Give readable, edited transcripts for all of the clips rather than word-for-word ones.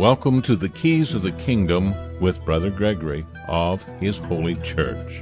Welcome to the Keys of the Kingdom with Brother Gregory of His Holy Church.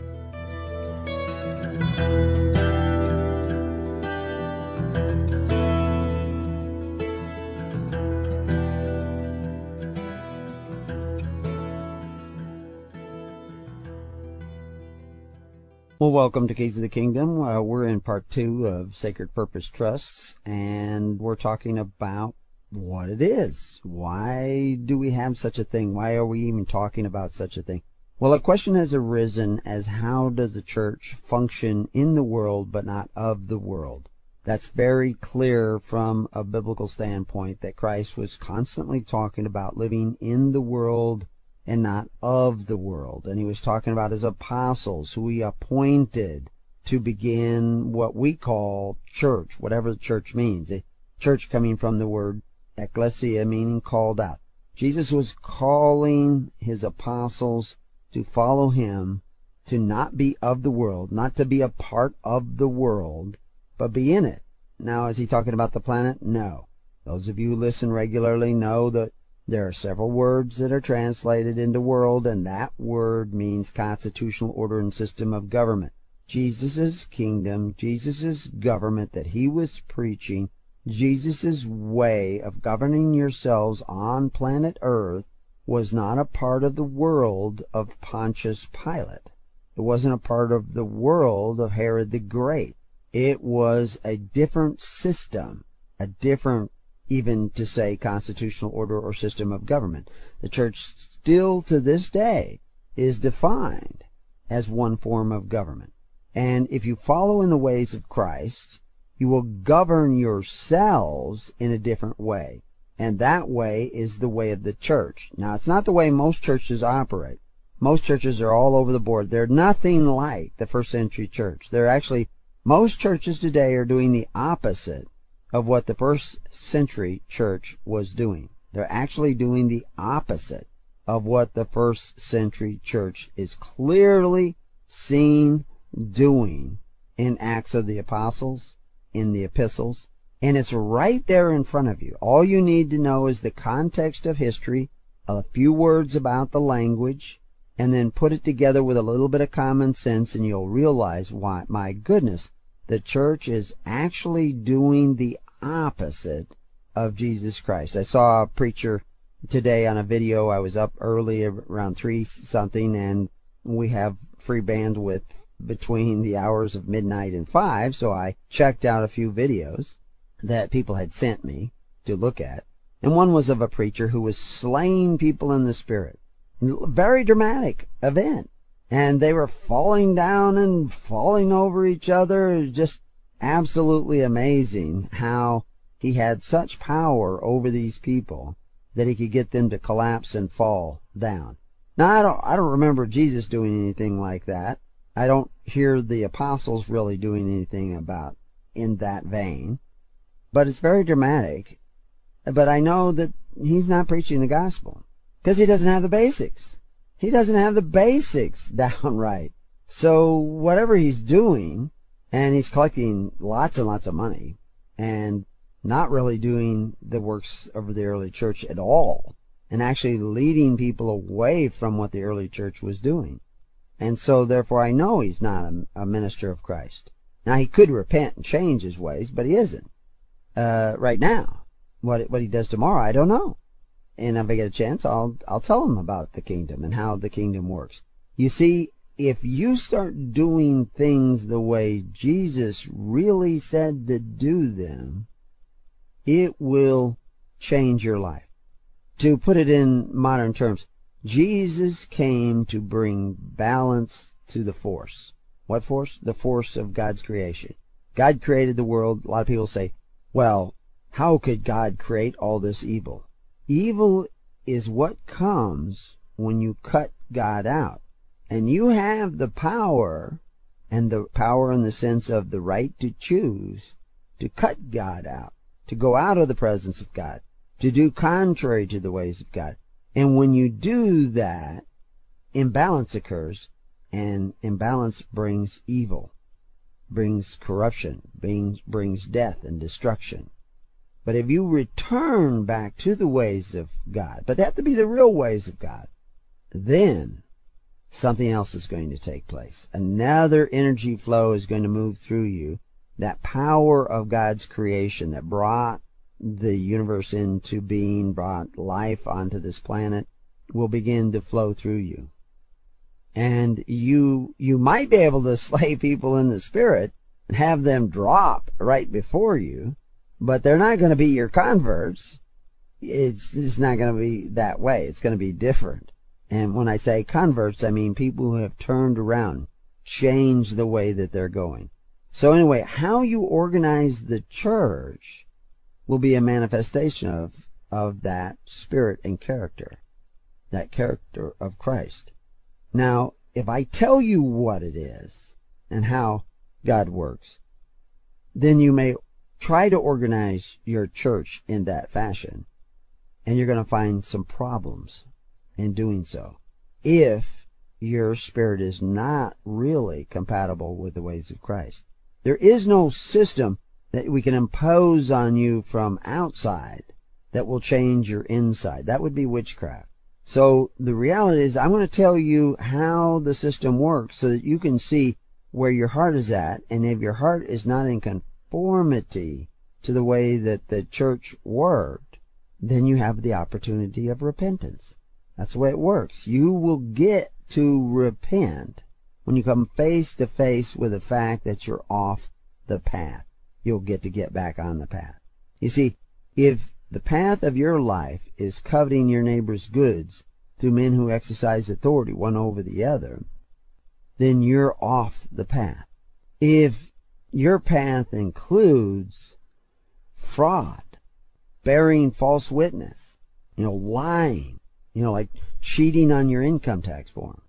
Well, welcome to Keys of the Kingdom. We're in part 2 of Sacred Purpose Trusts, and we're talking about what it is. Why do we have such a thing? Why are we even talking about such a thing? Well, a question has arisen as how does the church function in the world but not of the world? That's very clear from a biblical standpoint that Christ was constantly talking about living in the world and not of the world. And he was talking about his apostles, who he appointed to begin what we call church, whatever the church means. A church coming from the word ecclesia, meaning called out. Jesus was calling his apostles to follow him, to not be of the world, not to be a part of the world, but be in it. Now, is he talking about the planet? No. Those of you who listen regularly know that there are several words that are translated into world, and that word means constitutional order and system of government. Jesus' kingdom, Jesus' government that he was preaching, Jesus' way of governing yourselves on planet Earth was not a part of the world of Pontius Pilate. It wasn't a part of the world of Herod the Great. It was a different system, a different, even to say, constitutional order or system of government. The church still to this day is defined as one form of government. And if you follow in the ways of Christ, you will govern yourselves in a different way. And that way is the way of the church. Now, it's not the way most churches operate. Most churches are all over the board. They're nothing like the first century church. Most churches today are doing the opposite of what the first century church was doing. They're actually doing the opposite of what the first century church is clearly seen doing in Acts of the Apostles, in the epistles, and it's right there in front of you. All you need to know is the context of history, a few words about the language, and then put it together with a little bit of common sense, and you'll realize why, my goodness, the church is actually doing the opposite of Jesus Christ. I saw a preacher today on a video. I was up early around 3 something, and we have free bandwidth between the hours of midnight and 5, so I checked out a few videos that people had sent me to look at. And one was of a preacher who was slaying people in the spirit. Very dramatic event. And they were falling down and falling over each other. It was just absolutely amazing how he had such power over these people that he could get them to collapse and fall down. Now, I don't remember Jesus doing anything like that. I don't hear the apostles really doing anything about in that vein. But it's very dramatic. But I know that he's not preaching the gospel because he doesn't have the basics. He doesn't have the basics down right. So whatever he's doing, and he's collecting lots and lots of money and not really doing the works of the early church at all, and actually leading people away from what the early church was doing. And so therefore I know he's not a minister of Christ. Now he could repent and change his ways, but he isn't. Right now. What he does tomorrow, I don't know. And if I get a chance, I'll tell him about the kingdom and how the kingdom works. You see, if you start doing things the way Jesus really said to do them, it will change your life. To put it in modern terms, Jesus came to bring balance to the force. What force? The force of God's creation. God created the world. A lot of people say, well, how could God create all this evil? Evil is what comes when you cut God out. And you have the power, and the power in the sense of the right to choose, to cut God out, to go out of the presence of God, to do contrary to the ways of God. And when you do that, imbalance occurs, and imbalance brings evil, brings corruption, brings death and destruction. But if you return back to the ways of God, but they have to be the real ways of God, then something else is going to take place. Another energy flow is going to move through you. That power of God's creation that brought the universe into being, brought life onto this planet, will begin to flow through you. And you might be able to slay people in the spirit and have them drop right before you, but they're not going to be your converts. It's not going to be that way. It's going to be different. And when I say converts, I mean people who have turned around, changed the way that they're going. So anyway, how you organize the church will be a manifestation of that spirit and character, that character of Christ. Now, if I tell you what it is and how God works, then you may try to organize your church in that fashion, and you're going to find some problems in doing so if your spirit is not really compatible with the ways of Christ. There is no system that we can impose on you from outside that will change your inside. That would be witchcraft. So the reality is, I'm going to tell you how the system works so that you can see where your heart is at, and if your heart is not in conformity to the way that the church worked, then you have the opportunity of repentance. That's the way it works. You will get to repent when you come face to face with the fact that you're off the path. You'll get back on the path. You see, if the path of your life is coveting your neighbor's goods through men who exercise authority one over the other, then you're off the path. If your path includes fraud, bearing false witness, lying, like cheating on your income tax form,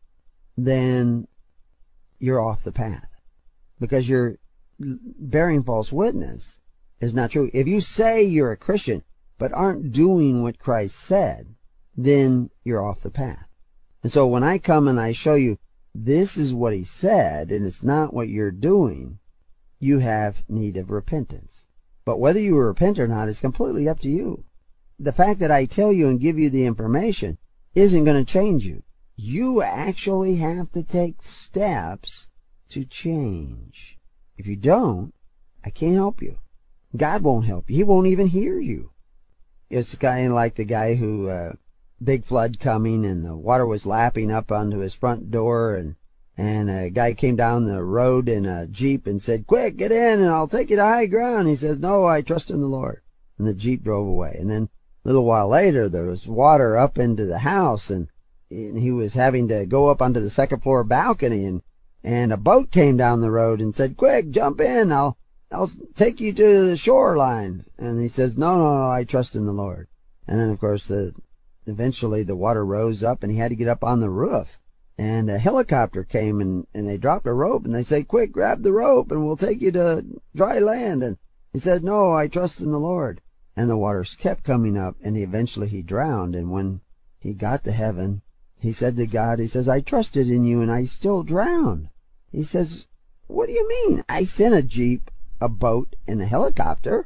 then you're off the path. Because you're bearing false witness is not true. If you say you're a Christian but aren't doing what Christ said, then you're off the path. And so when I come and I show you this is what he said and it's not what you're doing, you have need of repentance. But whether you repent or not is completely up to you. The fact that I tell you and give you the information isn't going to change you. You actually have to take steps to change. If you don't, I can't help you. God won't help you. He won't even hear you. It's kind of like the guy who, big flood coming and the water was lapping up onto his front door, and a guy came down the road in a Jeep and said, "Quick, get in and I'll take you to high ground." He says, "No, I trust in the Lord." And the Jeep drove away. And then a little while later, there was water up into the house, and he was having to go up onto the second floor balcony, and a boat came down the road and said, "Quick, jump in. I'll take you to the shoreline." And he says, No, I trust in the Lord. And then, of course, eventually the water rose up and he had to get up on the roof. And a helicopter came and they dropped a rope and they said, "Quick, grab the rope and we'll take you to dry land." And he said, "No, I trust in the Lord." And the waters kept coming up, and eventually he drowned. And when he got to heaven, he said to God, he says, "I trusted in you and I still drowned." He says, "What do you mean? I sent a Jeep, a boat, and a helicopter."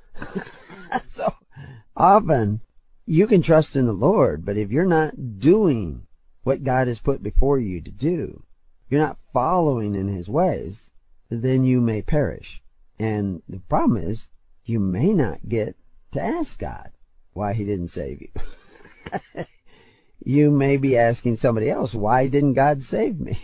So often you can trust in the Lord, but if you're not doing what God has put before you to do, you're not following in his ways, then you may perish. And the problem is, you may not get to ask God why he didn't save you. You may be asking somebody else, "Why didn't God save me?"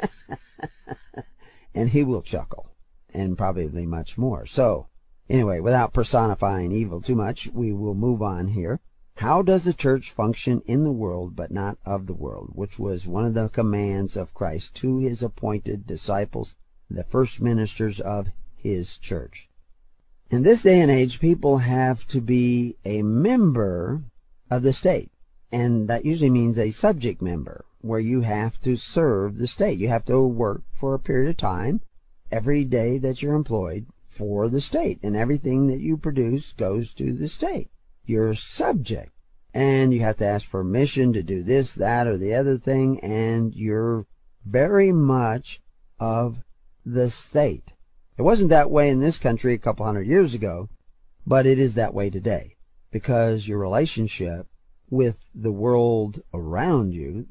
And he will chuckle, and probably much more. So, anyway, without personifying evil too much, we will move on here. How does the church function in the world but not of the world, which was one of the commands of Christ to his appointed disciples, the first ministers of his church? In this day and age, people have to be a member of the state, and that usually means a subject member, where you have to serve the state. You have to work for a period of time every day that you're employed for the state, and everything that you produce goes to the state. You're subject, and you have to ask permission to do this, that, or the other thing, and you're very much of the state. It wasn't that way in this country a couple hundred years ago, But it is that way today because your relationship with the world around you,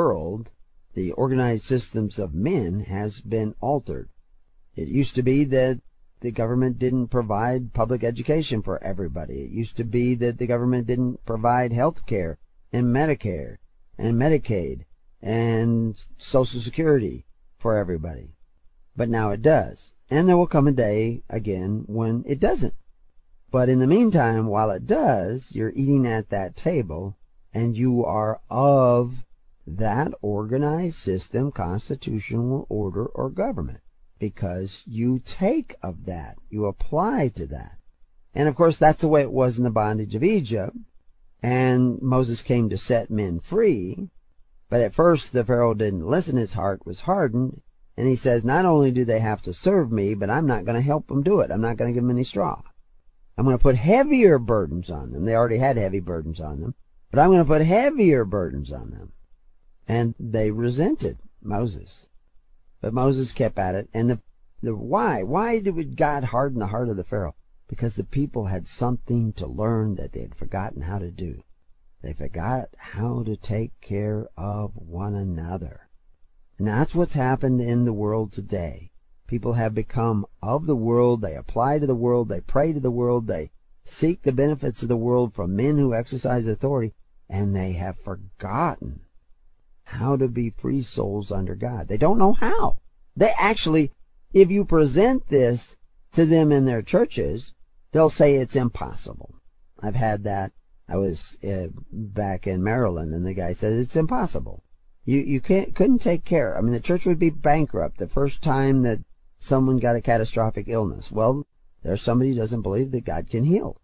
the organized systems of men, has been altered. It used to be that the government didn't provide public education for everybody. It used to be that the government didn't provide health care and Medicare and Medicaid and Social Security for everybody. But now it does. And there will come a day again when it doesn't. But in the meantime, while it does, you're eating at that table and you are of that organized system, constitutional order, or government, because you take of that, you apply to that. And of course, that's the way it was in the bondage of Egypt. And Moses came to set men free. But at first, the Pharaoh didn't listen. His heart was hardened. And he says, not only do they have to serve me, but I'm not going to help them do it. I'm not going to give them any straw. I'm going to put heavier burdens on them. They already had heavy burdens on them. But I'm going to put heavier burdens on them. And they resented Moses. But Moses kept at it. And the why? Why did God harden the heart of the Pharaoh? Because the people had something to learn that they had forgotten how to do. They forgot how to take care of one another. And that's what's happened in the world today. People have become of the world. They apply to the world. They pray to the world. They seek the benefits of the world from men who exercise authority. And they have forgotten how to be free souls under God. They don't know how. They actually, if you present this to them in their churches, they'll say it's impossible. I've had that. I was back in Maryland, and the guy said it's impossible. You couldn't take care. I mean, the church would be bankrupt the first time that someone got a catastrophic illness. Well, there's somebody who doesn't believe that God can heal,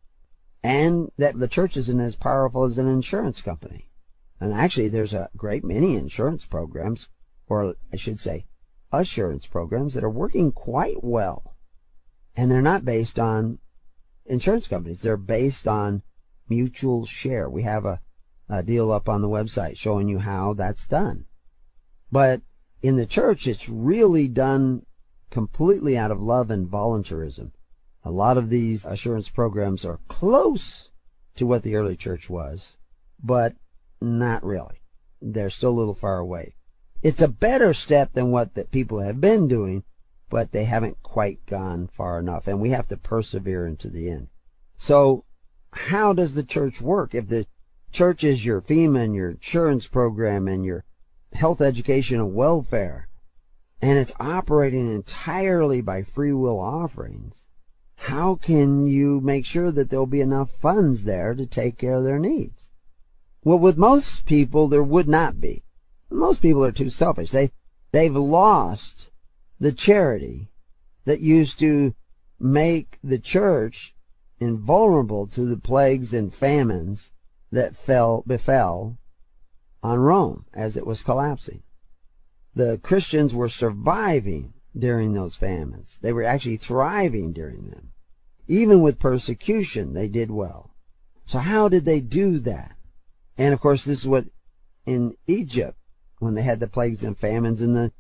and that the church isn't as powerful as an insurance company. And actually, there's a great many insurance programs, or I should say, assurance programs that are working quite well. And they're not based on insurance companies. They're based on mutual share. We have a deal up on the website showing you how that's done. But in the church, it's really done completely out of love and voluntarism. A lot of these assurance programs are close to what the early church was, but not really. They're still a little far away. It's a better step than what the people have been doing, but they haven't quite gone far enough, and we have to persevere into the end. So how does the church work? If the church is your FEMA and your insurance program and your health, education, and welfare, and it's operating entirely by free will offerings, how can you make sure that there'll be enough funds there to take care of their needs? Well, with most people, there would not be. Most people are too selfish. They've lost the charity that used to make the church invulnerable to the plagues and famines that befell on Rome as it was collapsing. The Christians were surviving during those famines. They were actually thriving during them. Even with persecution, they did well. So how did they do that? And of course, this is what in Egypt, when they had the plagues and famines and the,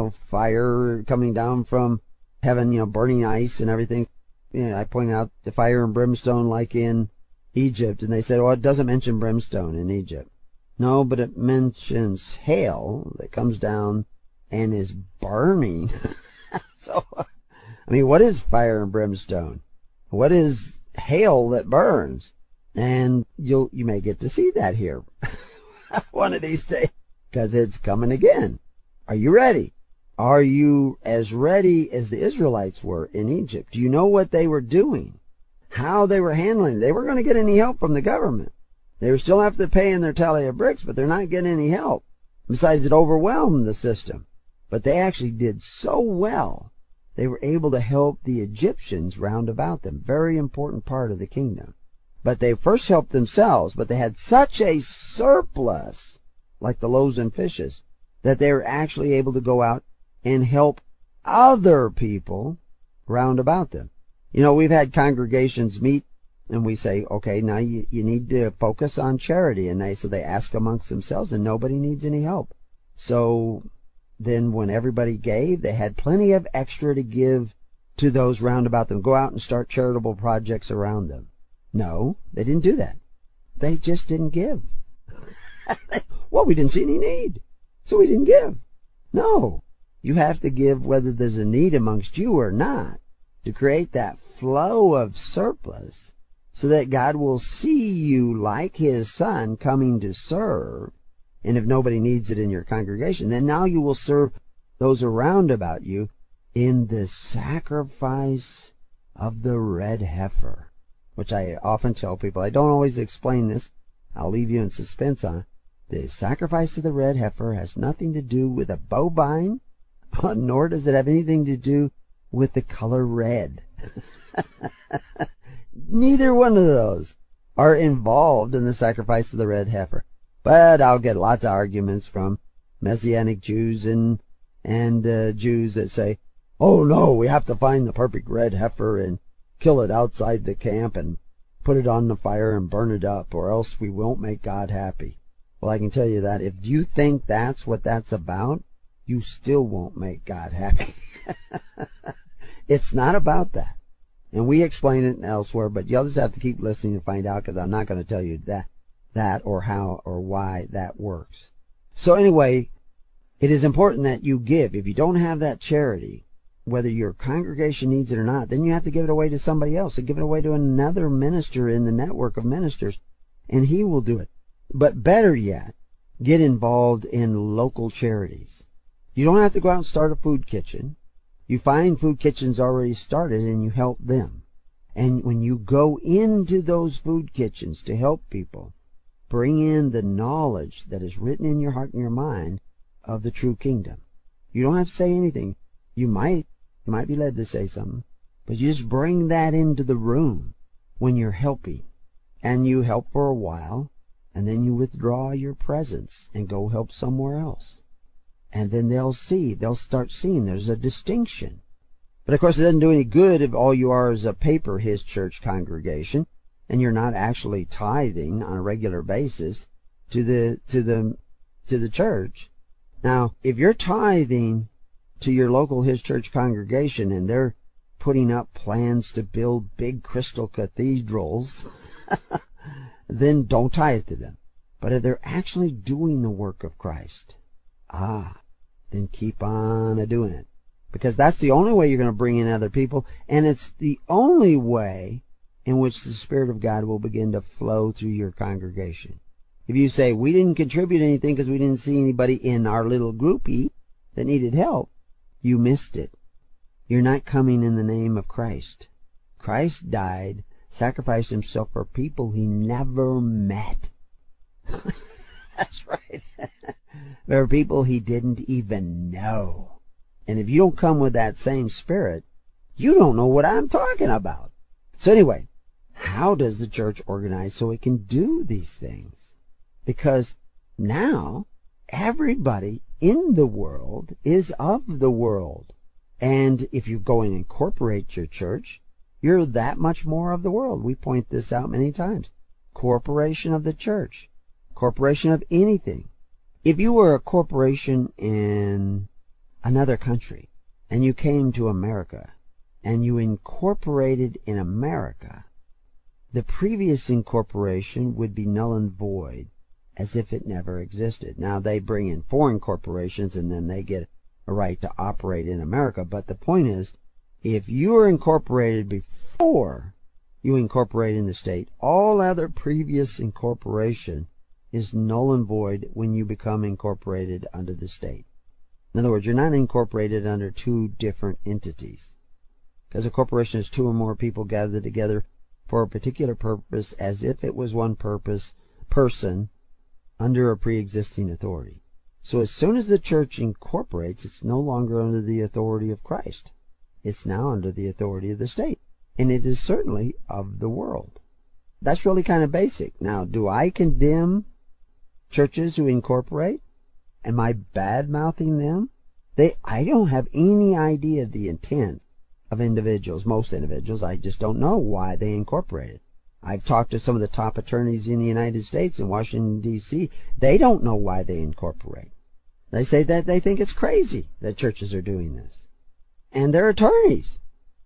fire coming down from heaven, burning ice and everything. I pointed out the fire and brimstone like in Egypt, and they said, it doesn't mention brimstone in Egypt. No, but it mentions hail that comes down and is burning. So, what is fire and brimstone? What is hail that burns? And you may get to see that here one of these days, because it's coming again. Are you ready? Are you as ready as the Israelites were in Egypt? Do you know what they were doing? How they were handling it? They weren't going to get any help from the government. They would still have to pay in their tally of bricks, but they're not getting any help. Besides, it overwhelmed the system. But they actually did so well, they were able to help the Egyptians round about them. Very important part of the kingdom. But they first helped themselves, but they had such a surplus, like the loaves and fishes, that they were actually able to go out and help other people round about them. We've had congregations meet and we say, okay, now you need to focus on charity. And they ask amongst themselves and nobody needs any help. So then when everybody gave, they had plenty of extra to give to those round about them. Go out and start charitable projects around them. No, they didn't do that. They just didn't give. Well, we didn't see any need, so we didn't give. No, you have to give whether there's a need amongst you or not, to create that flow of surplus so that God will see you like His Son coming to serve. And if nobody needs it in your congregation, then now you will serve those around about you in the sacrifice of the red heifer, which I often tell people. I don't always explain this. I'll leave you in suspense on it. The sacrifice of the red heifer has nothing to do with a bovine, nor does it have anything to do with the color red. Neither one of those are involved in the sacrifice of the red heifer. But I'll get lots of arguments from Messianic Jews and Jews that say, oh no, we have to find the perfect red heifer and kill it outside the camp and put it on the fire and burn it up, or else we won't make God happy. Well, I can tell you that if you think that's what that's about, you still won't make God happy. It's not about that. And we explain it elsewhere, but you'll just have to keep listening to find out, because I'm not going to tell you that or how or why that works. So anyway, it is important that you give. If you don't have that charity, whether your congregation needs it or not, then you have to give it away to somebody else, and give it away to another minister in the network of ministers, and he will do it. But better yet, get involved in local charities. You don't have to go out and start a food kitchen. You find food kitchens already started and you help them. And when you go into those food kitchens to help people, bring in the knowledge that is written in your heart and your mind of the true kingdom. You don't have to say anything. You might be led to say something, but you just bring that into the room when you're helping. And you help for a while, and then you withdraw your presence and go help somewhere else. And then they'll start seeing there's a distinction. But of course it doesn't do any good if all you are is a paper His church congregation, and you're not actually tithing on a regular basis to the church. Now, if you're tithing to your local His church congregation and they're putting up plans to build big crystal cathedrals, then don't tithe to them. But if they're actually doing the work of Christ, then keep on doing it. Because that's the only way you're going to bring in other people, and it's the only way in which the Spirit of God will begin to flow through your congregation. If you say, we didn't contribute anything because we didn't see anybody in our little groupie that needed help, you missed it. You're not coming in the name of Christ. Christ died, sacrificed Himself for people He never met. That's right. There are people He didn't even know. And if you don't come with that same spirit, you don't know what I'm talking about. So anyway, how does the church organize so it can do these things? Because now everybody in the world is of the world. And if you go and incorporate your church, you're that much more of the world. We point this out many times. Corporation of the church. Corporation of anything. If you were a corporation in another country and you came to America and you incorporated in America, the previous incorporation would be null and void, as if it never existed. Now they bring in foreign corporations and then they get a right to operate in America. But the point is, if you are incorporated before you incorporate in the state, all other previous incorporation is null and void when you become incorporated under the state. In other words, you're not incorporated under two different entities. Because a corporation is two or more people gathered together for a particular purpose, as if it was one person under a pre-existing authority. So as soon as the church incorporates, it's no longer under the authority of Christ. It's now under the authority of the state. And it is certainly of the world. That's really kind of basic. Now, do I condemn churches who incorporate? Am I bad-mouthing them? I don't have any idea of the intent of individuals, most individuals. I just don't know why they incorporated. I've talked to some of the top attorneys in the United States in Washington, D.C. They don't know why they incorporate. They say that they think it's crazy that churches are doing this. And they're attorneys.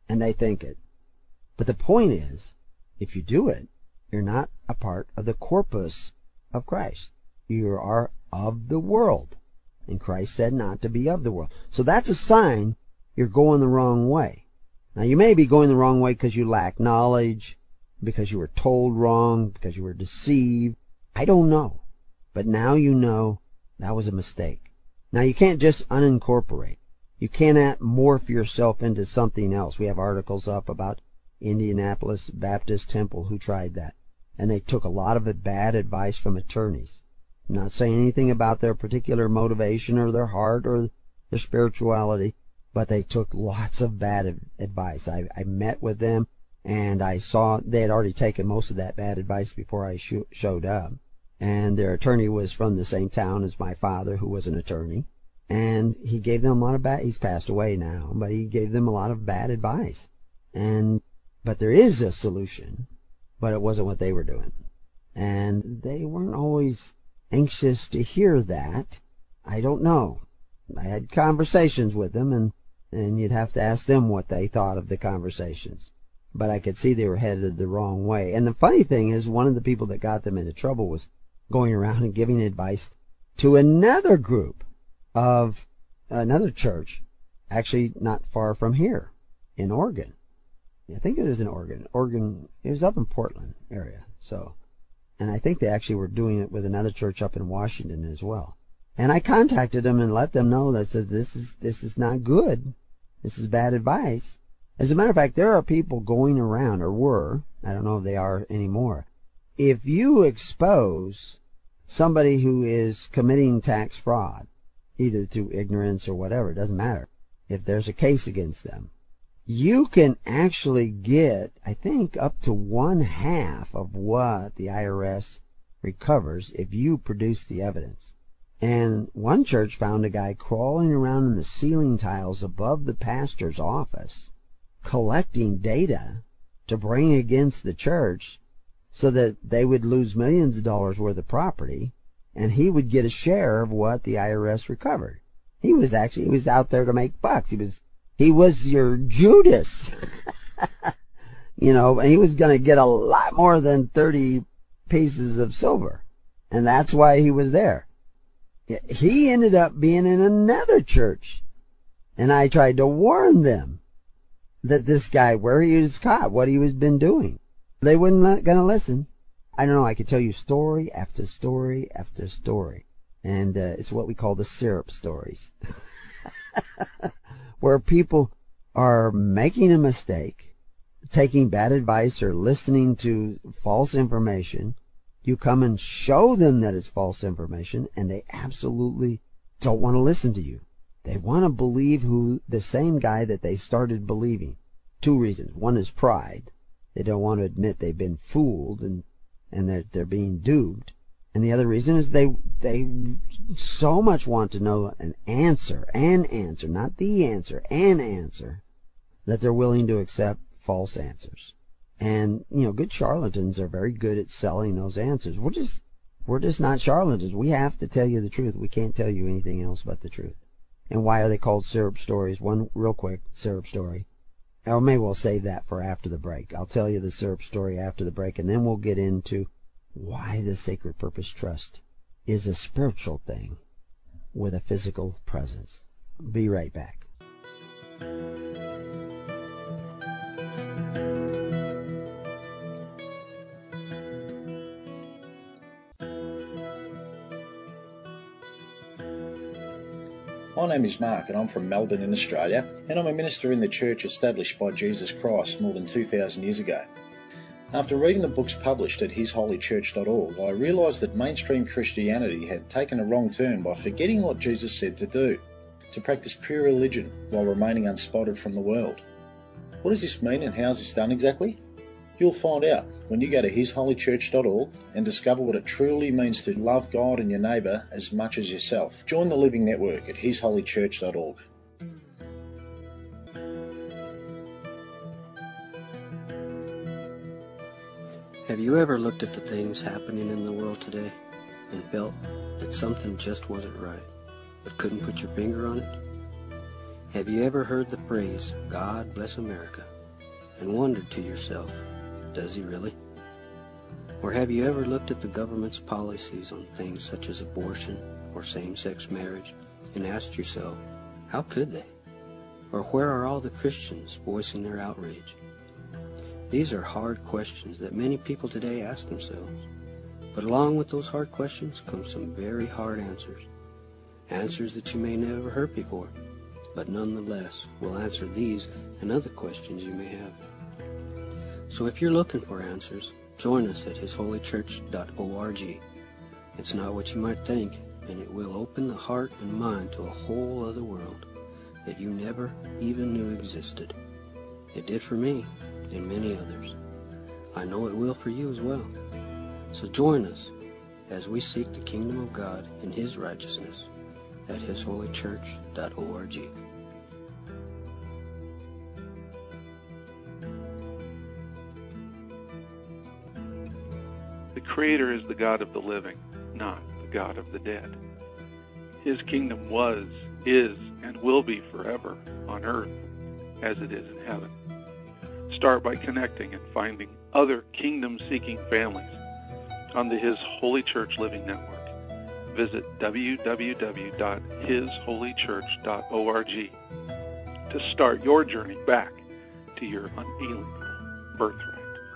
and they think it. But the point is, if you do it, you're not a part of the corpus of Christ. You are of the world. And Christ said not to be of the world. So that's a sign you're going the wrong way. Now you may be going the wrong way because you lack knowledge, because you were told wrong, because you were deceived. I don't know. But now you know that was a mistake. Now you can't just unincorporate. You cannot morph yourself into something else. We have articles up about Indianapolis Baptist Temple who tried that. And they took a lot of bad advice from attorneys. I'm not saying anything about their particular motivation or their heart or their spirituality, but they took lots of bad advice. I met with them, and I saw they had already taken most of that bad advice before I showed up. And their attorney was from the same town as my father, who was an attorney. And he gave them a lot of bad, he's passed away now, but he gave them a lot of bad advice. But there is a solution, but it wasn't what they were doing. And they weren't always anxious to hear that. I don't know. I had conversations with them, and you'd have to ask them what they thought of the conversations. But I could see they were headed the wrong way. And the funny thing is, one of the people that got them into trouble was going around and giving advice to another group of another church, actually not far from here, in Oregon. I think it was in Oregon. It was up in Portland area. And I think they actually were doing it with another church up in Washington as well. And I contacted them and let them know that said this is not good. This is bad advice. As a matter of fact, there are people going around, or were, I don't know if they are anymore. If you expose somebody who is committing tax fraud, either through ignorance or whatever, it doesn't matter, if there's a case against them, you can actually get, I think, up to 1/2 of what the IRS recovers if you produce the evidence. And one church found a guy crawling around in the ceiling tiles above the pastor's office, collecting data to bring against the church so that they would lose millions of dollars worth of property, and he would get a share of what the IRS recovered. He was out there to make bucks. He was your Judas. And he was going to get a lot more than 30 pieces of silver. And that's why he was there. He ended up being in another church. And I tried to warn them that this guy, where he was caught, what he was been doing. They weren't going to listen. I don't know, I could tell you story after story after story. And it's what we call the syrup stories. Where people are making a mistake, taking bad advice or listening to false information. You come and show them that it's false information, and they absolutely don't want to listen to you. They want to believe the same guy that they started believing. 2 reasons. One is pride. They don't want to admit they've been fooled and they're being duped. And the other reason is they so much want to know an answer, not the answer, an answer, that they're willing to accept false answers. And, good charlatans are very good at selling those answers. We're just not charlatans. We have to tell you the truth. We can't tell you anything else but the truth. And why are they called syrup stories? One real quick syrup story. Or maybe we'll save that for after the break. I'll tell you the syrup story after the break, and then we'll get into why the Sacred Purpose Trust is a spiritual thing with a physical presence. Be right back. My name is Mark, and I'm from Melbourne in Australia, and I'm a minister in the church established by Jesus Christ more than 2,000 years ago. After reading the books published at hisholychurch.org, I realised that mainstream Christianity had taken a wrong turn by forgetting what Jesus said to do, to practice pure religion while remaining unspotted from the world. What does this mean, and how is this done exactly? You'll find out when you go to hisholychurch.org and discover what it truly means to love God and your neighbour as much as yourself. Join the Living Network at hisholychurch.org. Have you ever looked at the things happening in the world today and felt that something just wasn't right, but couldn't put your finger on it? Have you ever heard the phrase, God bless America, and wondered to yourself, does he really? Or have you ever looked at the government's policies on things such as abortion or same-sex marriage and asked yourself, how could they? Or where are all the Christians voicing their outrage? These are hard questions that many people today ask themselves. But along with those hard questions come some very hard answers. Answers that you may never heard before, but nonetheless will answer these and other questions you may have. So if you're looking for answers, join us at hisholychurch.org. It's not what you might think, and it will open the heart and mind to a whole other world that you never even knew existed. It did for me and many others. I know it will for you as well. So join us as we seek the kingdom of God and His righteousness at hisholychurch.org. The Creator is the God of the living, not the God of the dead. His kingdom was, is, and will be forever on earth as it is in heaven. Start by connecting and finding other kingdom-seeking families on the His Holy Church Living Network. Visit www.hisholychurch.org to start your journey back to your unalienable birthright.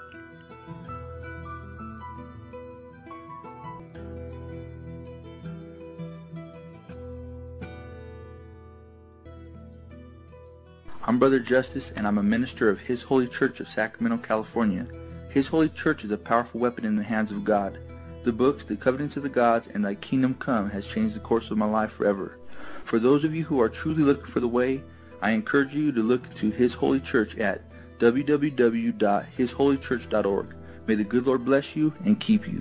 I'm Brother Justice, and I'm a minister of His Holy Church of Sacramento, California. His Holy Church is a powerful weapon in the hands of God. The books, The Covenants of the Gods, and Thy Kingdom Come has changed the course of my life forever. For those of you who are truly looking for the way, I encourage you to look to His Holy Church at www.hisholychurch.org. May the good Lord bless you and keep you.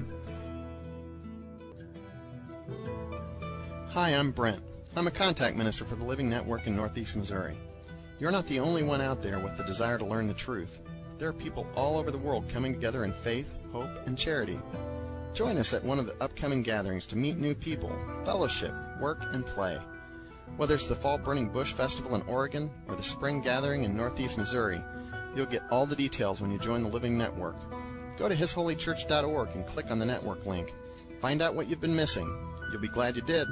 Hi, I'm Brent. I'm a contact minister for the Living Network in Northeast Missouri. You're not the only one out there with the desire to learn the truth. There are people all over the world coming together in faith, hope, and charity. Join us at one of the upcoming gatherings to meet new people, fellowship, work, and play. Whether it's the Fall Burning Bush Festival in Oregon or the Spring Gathering in Northeast Missouri, you'll get all the details when you join the Living Network. Go to hisholychurch.org and click on the network link. Find out what you've been missing. You'll be glad you did.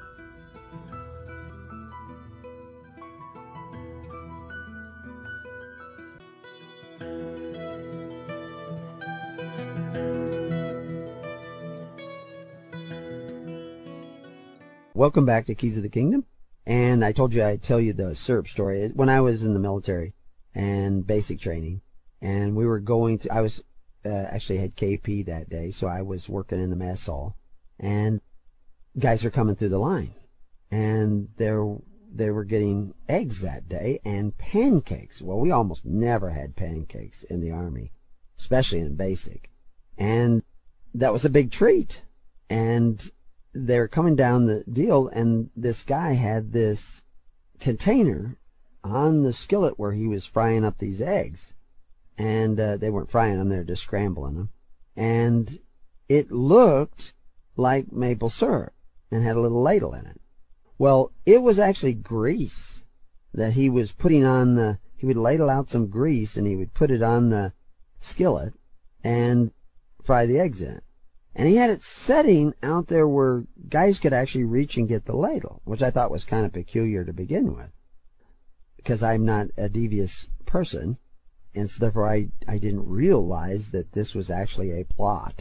Welcome back to Keys of the Kingdom. And I told you I'd tell you the syrup story. When I was in the military and basic training, and we were going to, I was actually had KP that day, so I was working in the mess hall, and guys are coming through the line, and they were getting eggs that day and pancakes. Well, we almost never had pancakes in the Army, especially in basic, and that was a big treat. And they're coming down the deal, and this guy had this container on the skillet where he was frying up these eggs. And they weren't frying them, they were just scrambling them. And it looked like maple syrup and had a little ladle in it. Well, it was actually grease that he was putting on he would ladle out some grease and he would put it on the skillet and fry the eggs in it. And he had it setting out there where guys could actually reach and get the ladle, which I thought was kind of peculiar to begin with, because I'm not a devious person, and so therefore I didn't realize that this was actually a plot.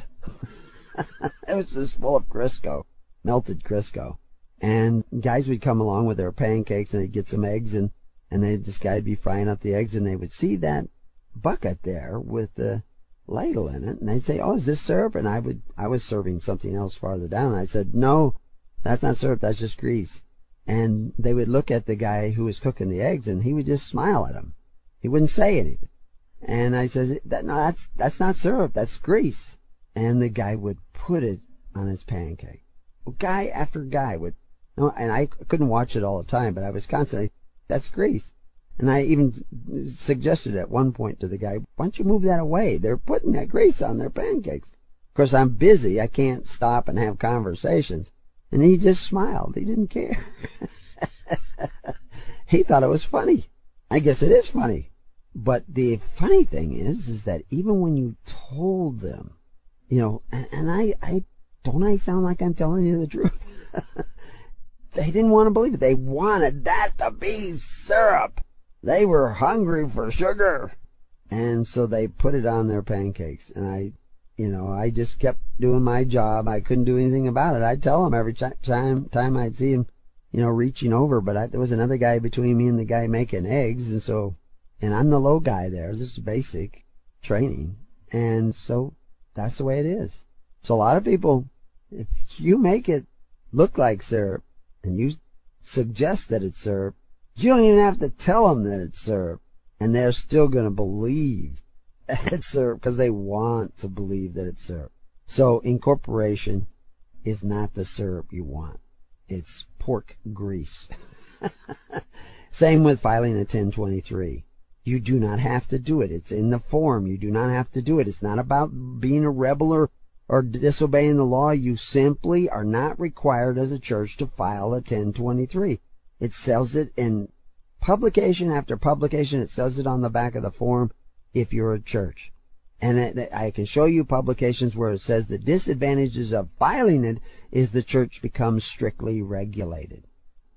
It was just full of Crisco, melted Crisco. And guys would come along with their pancakes, and they'd get some eggs, and this guy would be frying up the eggs, and they would see that bucket there with the ladle in it, and they'd say, "Oh, is this syrup?" And I was serving something else farther down, and I said, "No, that's not syrup, that's just grease." And they would look at the guy who was cooking the eggs, and he would just smile at them. He wouldn't say anything. And I said, "No, that's not syrup, that's grease." And the guy would put it on his pancake. Well, guy after guy would, and I couldn't watch it all the time, but I was constantly, "That's grease." And I even suggested at one point to the guy, "Why don't you move that away? They're putting that grease on their pancakes." Of course, I'm busy. I can't stop and have conversations. And he just smiled. He didn't care. He thought it was funny. I guess it is funny. But the funny thing is that even when you told them, and I don't I sound like I'm telling you the truth? They didn't want to believe it. They wanted that to be syrup. They were hungry for sugar. And so they put it on their pancakes. And I just kept doing my job. I couldn't do anything about it. I'd tell them every time I'd see him, reaching over. But there was another guy between me and the guy making eggs. And I'm the low guy there. This is basic training. And so that's the way it is. So a lot of people, if you make it look like syrup and you suggest that it's syrup, you don't even have to tell them that it's syrup. And they're still going to believe that it's syrup because they want to believe that it's syrup. So incorporation is not the syrup you want. It's pork grease. Same with filing a 1023. You do not have to do it. It's in the form. You do not have to do it. It's not about being a rebel or disobeying the law. You simply are not required as a church to file a 1023. It says it in publication after publication. It says it on the back of the form if you're a church. And I can show you publications where it says the disadvantages of filing it is the church becomes strictly regulated.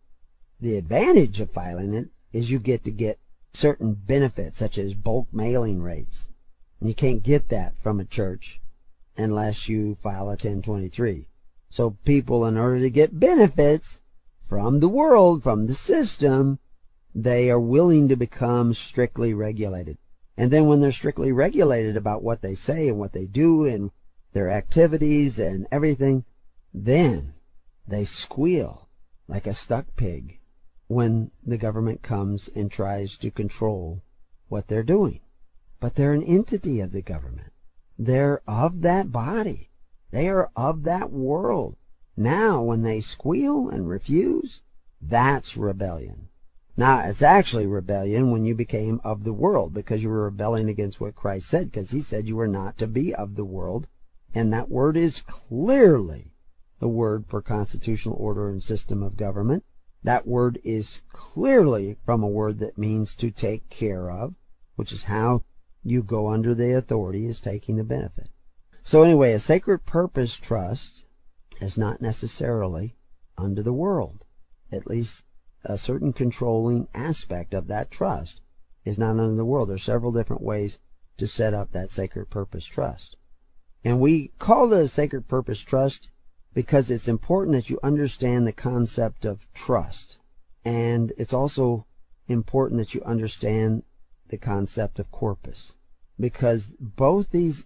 The advantage of filing it is you get to get certain benefits, such as bulk mailing rates. And you can't get that from a church unless you file a 1023. So people, in order to get benefits from the world, from the system, they are willing to become strictly regulated. And then when they're strictly regulated about what they say and what they do and their activities and everything, then they squeal like a stuck pig when the government comes and tries to control what they're doing. But they're an entity of the government. They're of that body. They are of that world. Now, when they squeal and refuse, that's rebellion. Now, it's actually rebellion when you became of the world, because you were rebelling against what Christ said, because he said you were not to be of the world. And that word is clearly the word for constitutional order and system of government. That word is clearly from a word that means to take care of, which is how you go under the authority, is taking the benefit. So anyway, a sacred purpose trust is not necessarily under the world. At least a certain controlling aspect of that trust is not under the world. There are several different ways to set up that sacred purpose trust. And we call it a sacred purpose trust because it's important that you understand the concept of trust. And it's also important that you understand the concept of corpus. Because both these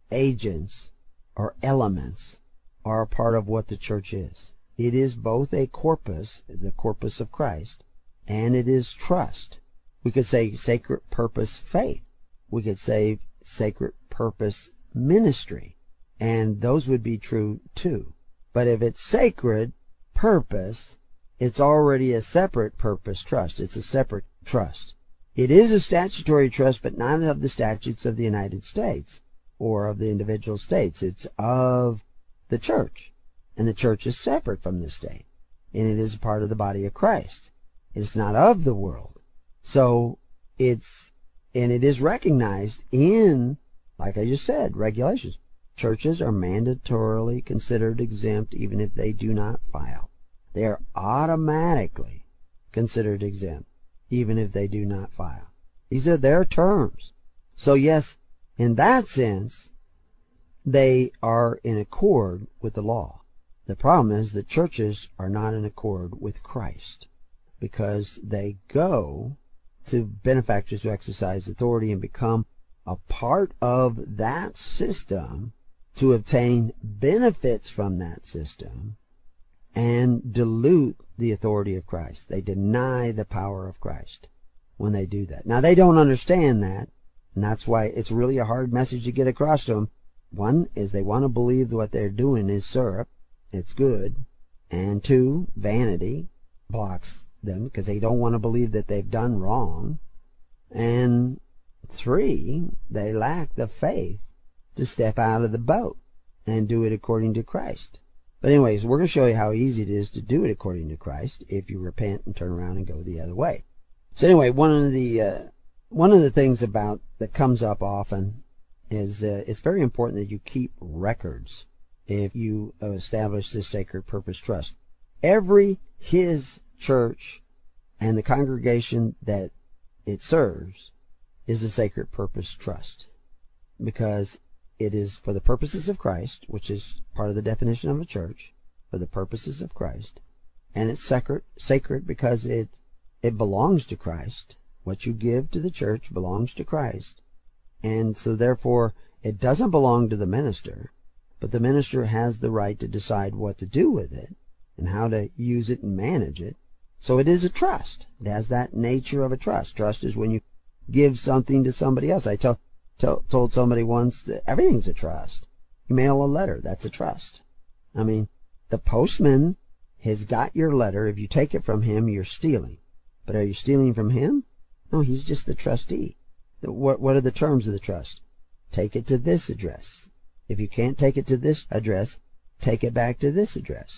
agents or elements are a part of what the church is. It is both a corpus, the corpus of Christ, and it is trust. We could say sacred purpose faith. We could say sacred purpose ministry. And those would be true too. But if it's sacred purpose, it's already a separate purpose trust. It's a separate trust. It is a statutory trust, but not of the statutes of the United States or of the individual states. It's of the church. And the church is separate from the state. And it is a part of the body of Christ. It's not of the world. So it is recognized in, like I just said, regulations. Churches are mandatorily considered exempt even if they do not file. They are automatically considered exempt even if they do not file. These are their terms. So yes, in that sense, they are in accord with the law. The problem is that churches are not in accord with Christ because they go to benefactors who exercise authority and become a part of that system to obtain benefits from that system and dilute the authority of Christ. They deny the power of Christ when they do that. Now, they don't understand that, and that's why it's really a hard message to get across to them. One is they want to believe that what they're doing is syrup. It's good. And two, vanity blocks them because they don't want to believe that they've done wrong. And three, they lack the faith to step out of the boat and do it according to Christ. But anyways, we're going to show you how easy it is to do it according to Christ if you repent and turn around and go the other way. So anyway, one of the one of the things about that comes up often is it's very important that you keep records if you establish this Sacred Purpose Trust. Every His church and the congregation that it serves is a Sacred Purpose Trust, because it is for the purposes of Christ, which is part of the definition of a church, for the purposes of Christ, and it's sacred because it belongs to Christ. What you give to the church belongs to Christ, and so therefore it doesn't belong to the minister, but the minister has the right to decide what to do with it and how to use it and manage it. So it is a trust. It has that nature of a trust. Trust is when you give something to somebody else. I told somebody once that everything's a trust. You mail a letter, that's a trust. I mean, the postman has got your letter. If you take it from him, you're stealing. But are you stealing from him? No, he's just the trustee. What are the terms of the trust? Take it to this address. If you can't take it to this address, take it back to this address.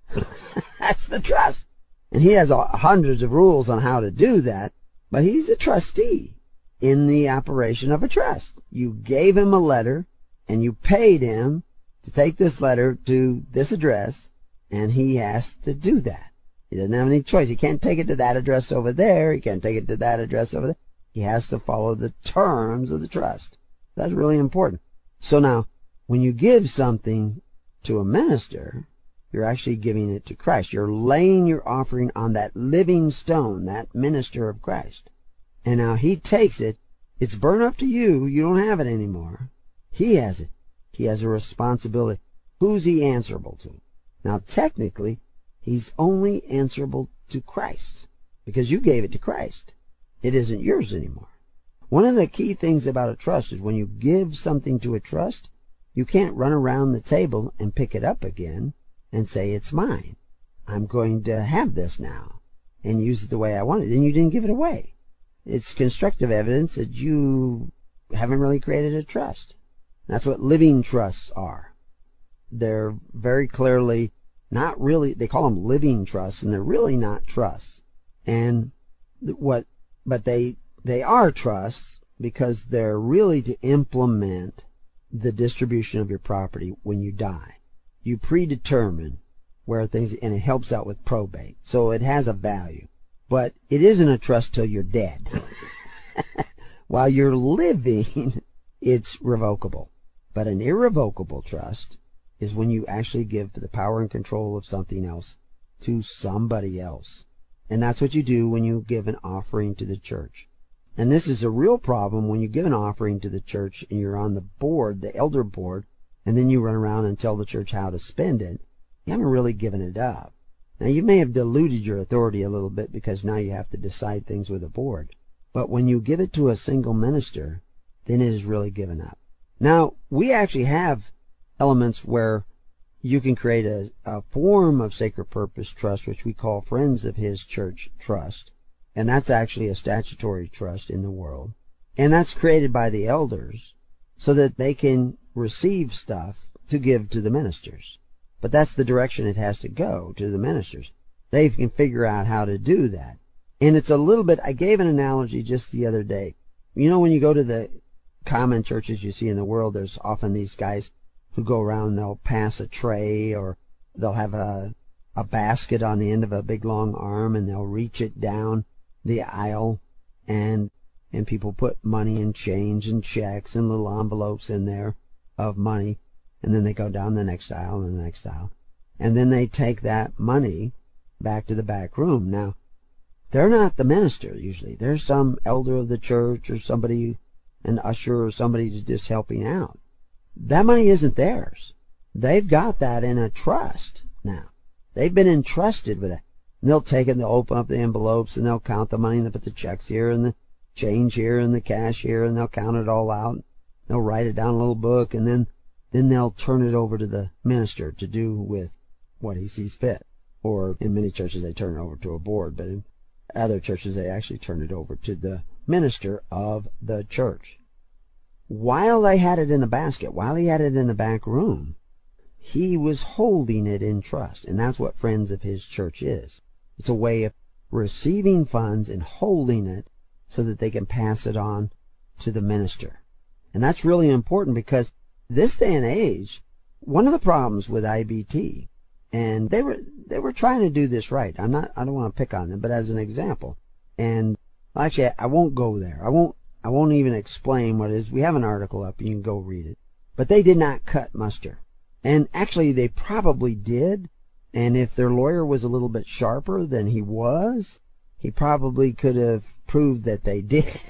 That's the trust. And he has hundreds of rules on how to do that, but he's a trustee in the operation of a trust. You gave him a letter, and you paid him to take this letter to this address, and he has to do that. He doesn't have any choice. He can't take it to that address over there. He can't take it to that address over there. He has to follow the terms of the trust. That's really important. So now, when you give something to a minister, you're actually giving it to Christ. You're laying your offering on that living stone, that minister of Christ. And now he takes it. It's burned up to you. You don't have it anymore. He has it. He has a responsibility. Who's he answerable to? Now, technically, he's only answerable to Christ, because you gave it to Christ. It isn't yours anymore. One of the key things about a trust is when you give something to a trust, you can't run around the table and pick it up again and say, it's mine. I'm going to have this now and use it the way I want it. Then you didn't give it away. It's constructive evidence that you haven't really created a trust. That's what living trusts are. They're very clearly not really, they call them living trusts, and they're really not trusts. And but they are trusts because they're really to implement the distribution of your property when you die. You predetermine where things, and it helps out with probate. So it has a value. But it isn't a trust till you're dead. While you're living, it's revocable. But an irrevocable trust is when you actually give the power and control of something else to somebody else. And that's what you do when you give an offering to the church. And this is a real problem when you give an offering to the church and you're on the board, the elder board, and then you run around and tell the church how to spend it. You haven't really given it up. Now, you may have diluted your authority a little bit because now you have to decide things with a board. But when you give it to a single minister, then it is really given up. Now, we actually have elements where you can create a form of Sacred Purpose Trust, which we call Friends of His Church Trust. And that's actually a statutory trust in the world. And that's created by the elders so that they can receive stuff to give to the ministers. But that's the direction it has to go, to the ministers. They can figure out how to do that. And it's a little bit, I gave an analogy just the other day. You know, when you go to the common churches you see in the world, there's often these guys who go around and they'll pass a tray, or they'll have a basket on the end of a big long arm, and they'll reach it down the aisle, and people put money and change and checks and little envelopes in there of money. And then they go down the next aisle and the next aisle. And then they take that money back to the back room. Now, they're not the minister usually. They're some elder of the church or somebody, an usher or somebody who's just helping out. That money isn't theirs. They've got that in a trust now. They've been entrusted with it. And they'll take it and they'll open up the envelopes and they'll count the money and they'll put the checks here and the change here and the cash here, and they'll count it all out. They'll write it down in a little book, and then they'll turn it over to the minister to do with what he sees fit. Or in many churches they turn it over to a board, but in other churches they actually turn it over to the minister of the church. While they had it in the basket, while he had it in the back room, he was holding it in trust. And that's what Friends of His Church is. It's a way of receiving funds and holding it so that they can pass it on to the minister. And that's really important because this day and age, one of the problems with IBT, and they were trying to do this right. I don't want to pick on them, but as an example. And actually, I won't go there. I won't even explain what it is. We have an article up, and you can go read it. But they did not cut muster. And actually, they probably did. And if their lawyer was a little bit sharper than he was, he probably could have proved that they did.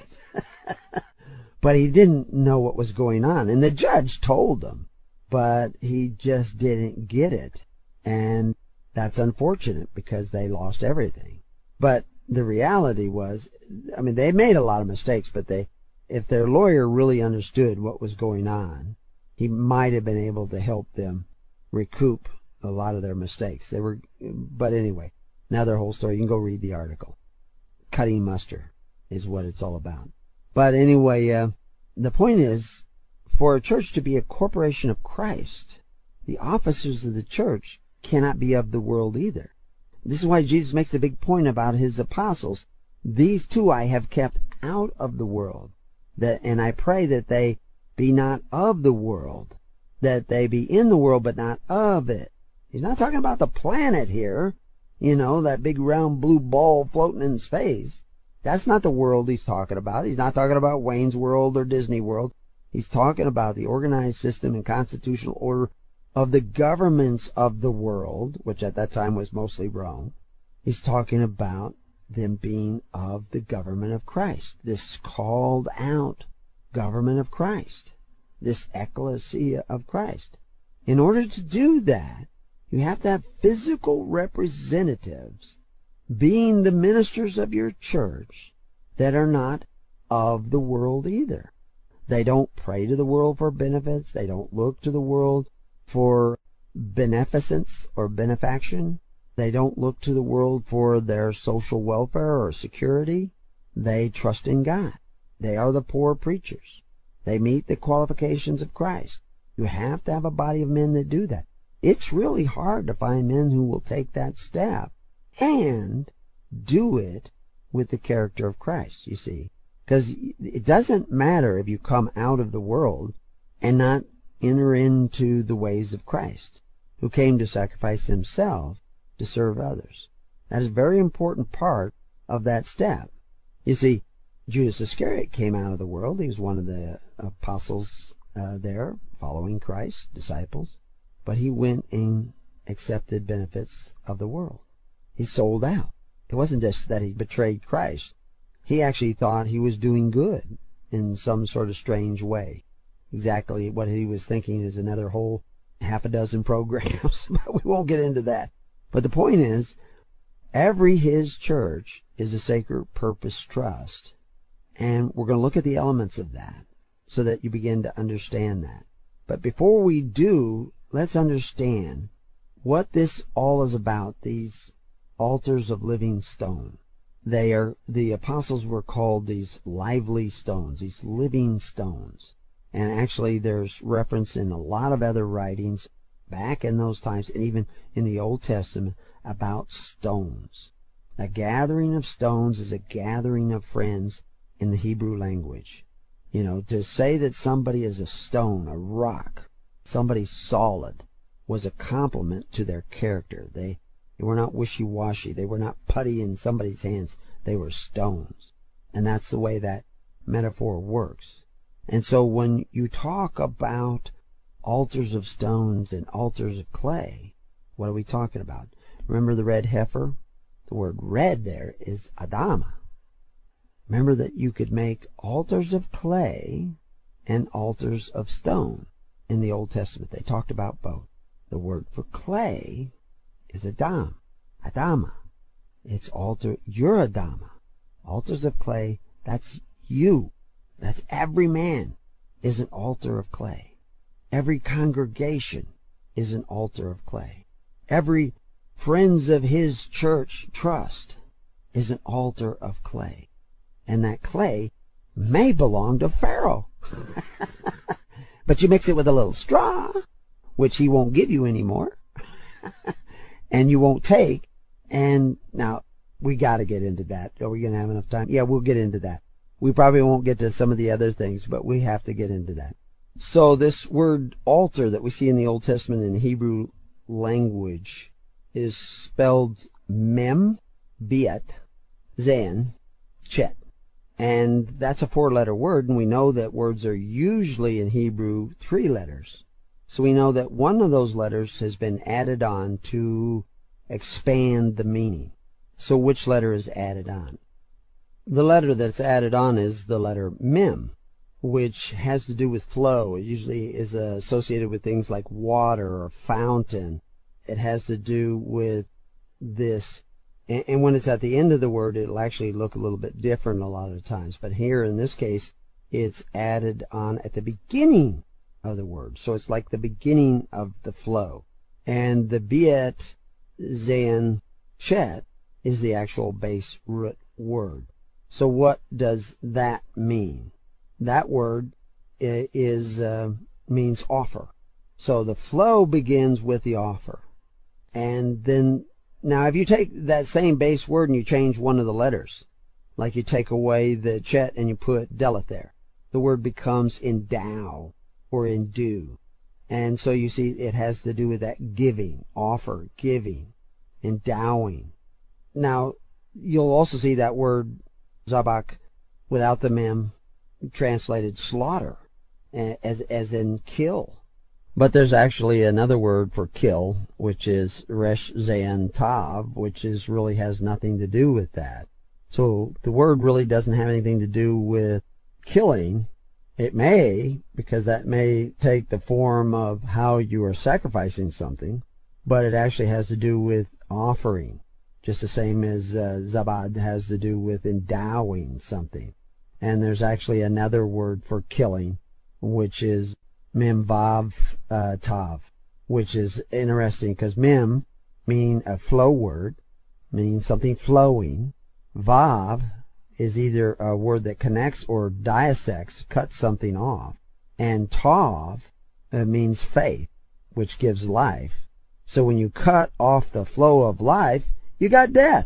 But he didn't know what was going on. And the judge told him, but he just didn't get it. And that's unfortunate because they lost everything. But the reality was, I mean, they made a lot of mistakes, but if their lawyer really understood what was going on, he might have been able to help them recoup a lot of their mistakes. But anyway, now their whole story, you can go read the article. Cutting muster is what it's all about. But anyway, the point is, for a church to be a corporation of Christ, the officers of the church cannot be of the world either. This is why Jesus makes a big point about his apostles. These two I have kept out of the world, and I pray that they be not of the world, that they be in the world but not of it. He's not talking about the planet here, that big round blue ball floating in space. That's not the world he's talking about. He's not talking about Wayne's World or Disney World. He's talking about the organized system and constitutional order of the governments of the world, which at that time was mostly Rome. He's talking about them being of the government of Christ, this called out government of Christ, this ecclesia of Christ. In order to do that, you have to have physical representatives being the ministers of your church that are not of the world either. They don't pray to the world for benefits. They don't look to the world for beneficence or benefaction. They don't look to the world for their social welfare or security. They trust in God. They are the poor preachers. They meet the qualifications of Christ. You have to have a body of men that do that. It's really hard to find men who will take that step and do it with the character of Christ, you see. Because it doesn't matter if you come out of the world and not enter into the ways of Christ, who came to sacrifice himself to serve others. That is a very important part of that step. You see, Judas Iscariot came out of the world. He was one of the apostles there, following Christ, disciples. But he went and accepted benefits of the world. He sold out. It wasn't just that he betrayed Christ. He actually thought he was doing good in some sort of strange way. Exactly what he was thinking is another whole half a dozen programs, but we won't get into that. But the point is, his church is a Sacred Purpose Trust, and we're going to look at the elements of that so that you begin to understand that. But before we do, let's understand what this all is about, these altars of living stone. The apostles were called these lively stones, these living stones. And actually there's reference in a lot of other writings back in those times, and even in the Old Testament, about stones. A gathering of stones is a gathering of friends in the Hebrew language. To say that somebody is a stone, a rock, somebody solid, was a compliment to their character. They were not wishy-washy. They were not putty in somebody's hands. They were stones. And that's the way that metaphor works. And so when you talk about altars of stones and altars of clay, what are we talking about? Remember the red heifer? The word red there is Adama. Remember that you could make altars of clay and altars of stone. In the Old Testament, they talked about both. The word for clay is Adama. It's altar, you're Adama. Altars of clay, that's you. That's every man is an altar of clay. Every congregation is an altar of clay. Every friends of his church trust is an altar of clay. And that clay may belong to Pharaoh. But you mix it with a little straw, which he won't give you anymore, and you won't take. And now we got to get into that. Are we going to have enough time? Yeah, we'll get into that. We probably won't get to some of the other things, but we have to get into that. So this word altar that we see in the Old Testament in the Hebrew language is spelled mem, biet, zayin, chet. And that's a 4-letter word, and we know that words are usually in Hebrew 3 letters. So we know that one of those letters has been added on to expand the meaning. So which letter is added on? The letter that's added on is the letter mem, which has to do with flow. It usually is associated with things like water or fountain. It has to do with this. And when it's at the end of the word, it'll actually look a little bit different a lot of times. But here, in this case, it's added on at the beginning of the word. So it's like the beginning of the flow. And the biet, zayin, chet is the actual base root word. So what does that mean? That word means offer. So the flow begins with the offer. And then, now if you take that same base word and you change one of the letters, like you take away the chet and you put delet there, the word becomes endow or endue. And so you see it has to do with that giving, offer, giving, endowing. Now, you'll also see that word zabak without the mem translated slaughter, as in kill. But there's actually another word for kill, which is resh zayin tav, which really has nothing to do with that. So the word really doesn't have anything to do with killing. It may, because that may take the form of how you are sacrificing something, but it actually has to do with offering, just the same as zabad has to do with endowing something. And there's actually another word for killing, which is mem vav tav, which is interesting because mem meaning a flow word, meaning something flowing. Vav is either a word that connects or dissects, cuts something off. And tav means faith, which gives life. So when you cut off the flow of life, you got death.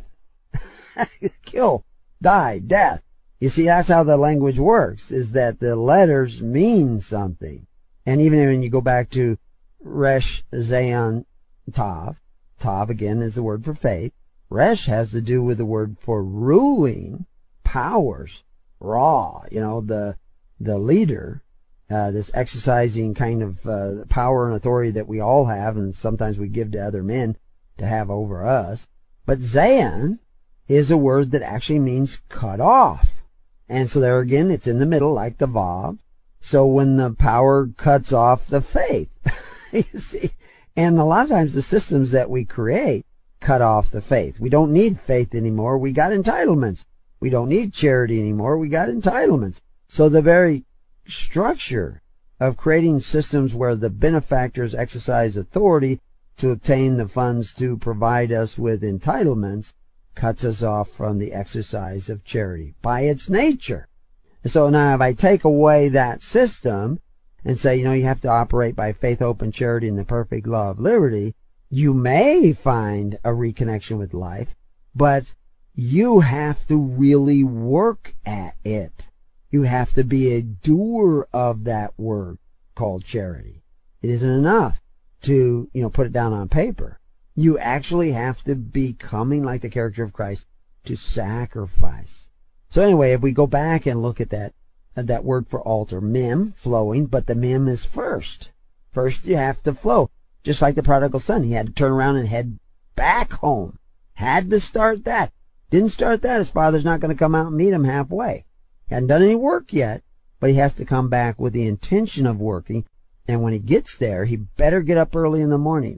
Kill, die, death. You see, that's how the language works, is that the letters mean something. And even when you go back to resh zayin tav, tav again is the word for faith. Resh has to do with the word for ruling powers, raw, the leader, this exercising kind of power and authority that we all have, and sometimes we give to other men to have over us. But zayin is a word that actually means cut off. And so there again, it's in the middle like the vav. So when the power cuts off the faith, you see, and a lot of times the systems that we create cut off the faith. We don't need faith anymore. We got entitlements. We don't need charity anymore. We got entitlements. So the very structure of creating systems where the benefactors exercise authority to obtain the funds to provide us with entitlements cuts us off from the exercise of charity by its nature. So now if I take away that system and say, you have to operate by faith, hope, and charity in the perfect law of liberty, you may find a reconnection with life, but you have to really work at it. You have to be a doer of that word called charity. It isn't enough to, put it down on paper. You actually have to be becoming like the character of Christ to sacrifice. So anyway, if we go back and look at that word for altar, mem, flowing, but the mem is first. First you have to flow. Just like the prodigal son, he had to turn around and head back home. Had to start that. Didn't start that, his father's not going to come out and meet him halfway. Hadn't done any work yet, but he has to come back with the intention of working. And when he gets there, he better get up early in the morning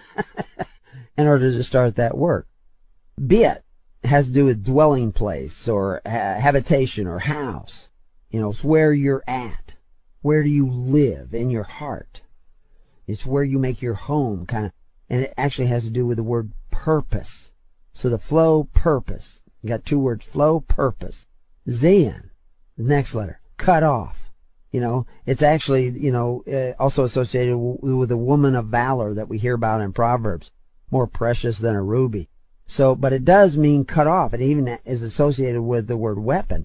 in order to start that work. Biet has to do with dwelling place or habitation or house. It's where you're at. Where do you live in your heart? It's where you make your home, kind of. And it actually has to do with the word purpose. So the flow, purpose. You got two words, flow, purpose. Zayin, the next letter, cut off. It's actually, also associated with the woman of valor that we hear about in Proverbs, more precious than a ruby. So, but it does mean cut off. It even is associated with the word weapon.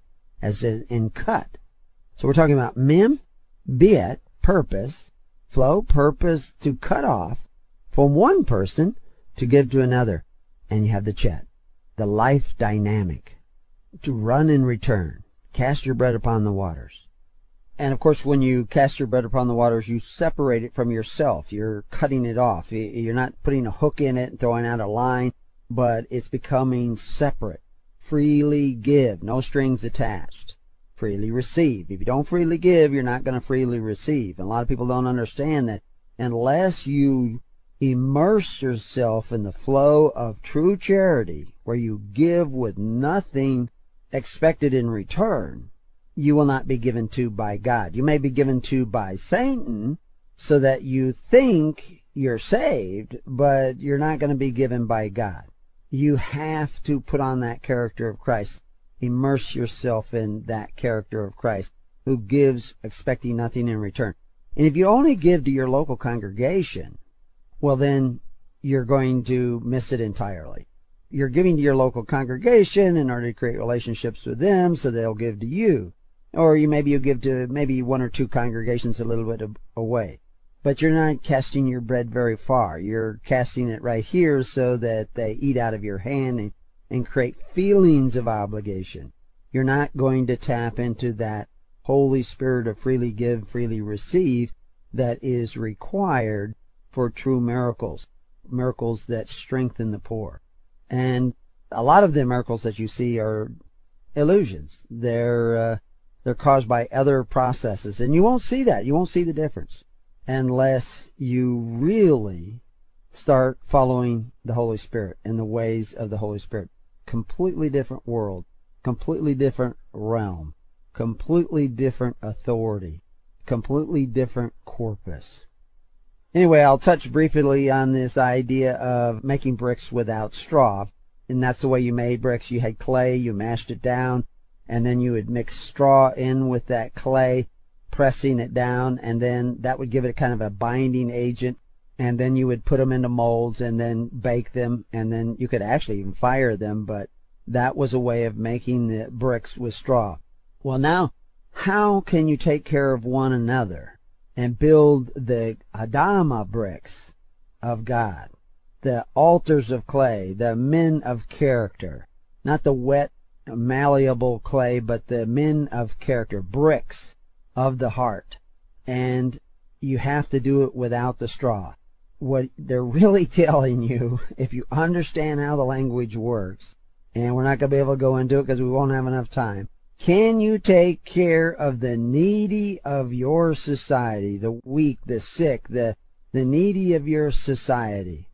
as in cut. So we're talking about mem, bit, purpose, flow, purpose to cut off from one person to give to another. And you have the chet, the life dynamic, to run and return, cast your bread upon the waters. And of course, when you cast your bread upon the waters, you separate it from yourself. You're cutting it off. You're not putting a hook in it and throwing out a line, but it's becoming separate. Freely give, no strings attached. Freely receive. If you don't freely give, you're not going to freely receive. And a lot of people don't understand that unless you immerse yourself in the flow of true charity, where you give with nothing expected in return, you will not be given to by God. You may be given to by Satan so that you think you're saved, but you're not going to be given by God. You have to put on that character of Christ. Immerse yourself in that character of Christ, who gives expecting nothing in return. And if you only give to your local congregation, well, then you're going to miss it entirely. You're giving to your local congregation in order to create relationships with them so they'll give to you. Or you'll give to maybe one or two congregations a little bit away. But you're not casting your bread very far. You're casting it right here so that they eat out of your hand and create feelings of obligation. You're not going to tap into that Holy Spirit of freely give, freely receive that is required for true miracles, miracles that strengthen the poor. And a lot of the miracles that you see are illusions. They're caused by other processes, and you won't see that. You won't see the difference unless you really start following the Holy Spirit and the ways of the Holy Spirit. Completely different world, completely different realm, completely different authority, completely different corpus. Anyway, I'll touch briefly on this idea of making bricks without straw, and that's the way you made bricks. You had clay, you mashed it down, and then you would mix straw in with that clay, pressing it down, and then that would give it kind of a binding agent, and then you would put them into molds and then bake them, and then you could actually even fire them, but that was a way of making the bricks with straw. Well, now, how can you take care of one another and build the Adama bricks of God, the altars of clay, the men of character, not the wet, malleable clay, but the men of character, bricks of the heart. And you have to do it without the straw. What they're really telling you, if you understand how the language works, and we're not going to be able to go into it because we won't have enough time, can you take care of the needy of your society, the weak, the sick, the needy of your society,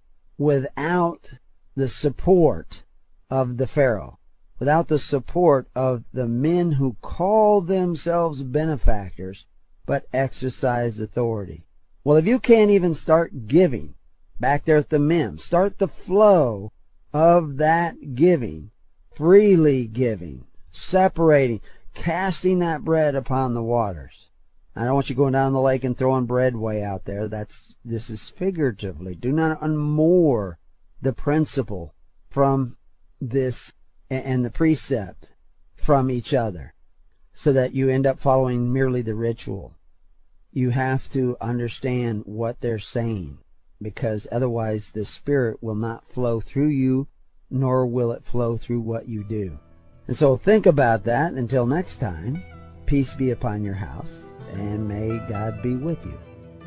without the support of the Pharaoh? Without the support of the men who call themselves benefactors, but exercise authority. Well, if you can't even start giving, back there at the mem, start the flow of that giving, freely giving, separating, casting that bread upon the waters. I don't want you going down the lake and throwing bread way out there. This is figuratively. Do not unmoor the principle from this and the precept from each other so that you end up following merely the ritual. You have to understand what they're saying, because otherwise the Spirit will not flow through you, nor will it flow through what you do. And so think about that. Until next time, peace be upon your house, and may God be with you.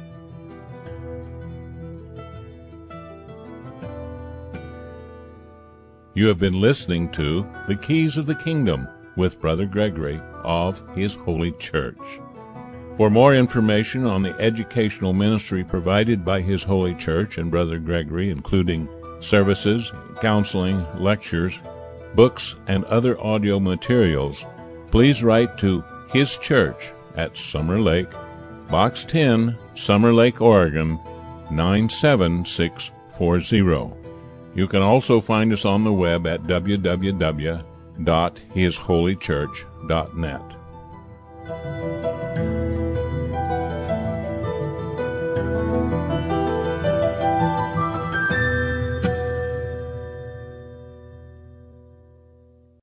You have been listening to The Keys of the Kingdom with Brother Gregory of His Holy Church. For more information on the educational ministry provided by His Holy Church and Brother Gregory, including services, counseling, lectures, books, and other audio materials, please write to His Church at Summer Lake, Box 10, Summer Lake, Oregon, 97640. You can also find us on the web at www.hisholychurch.net.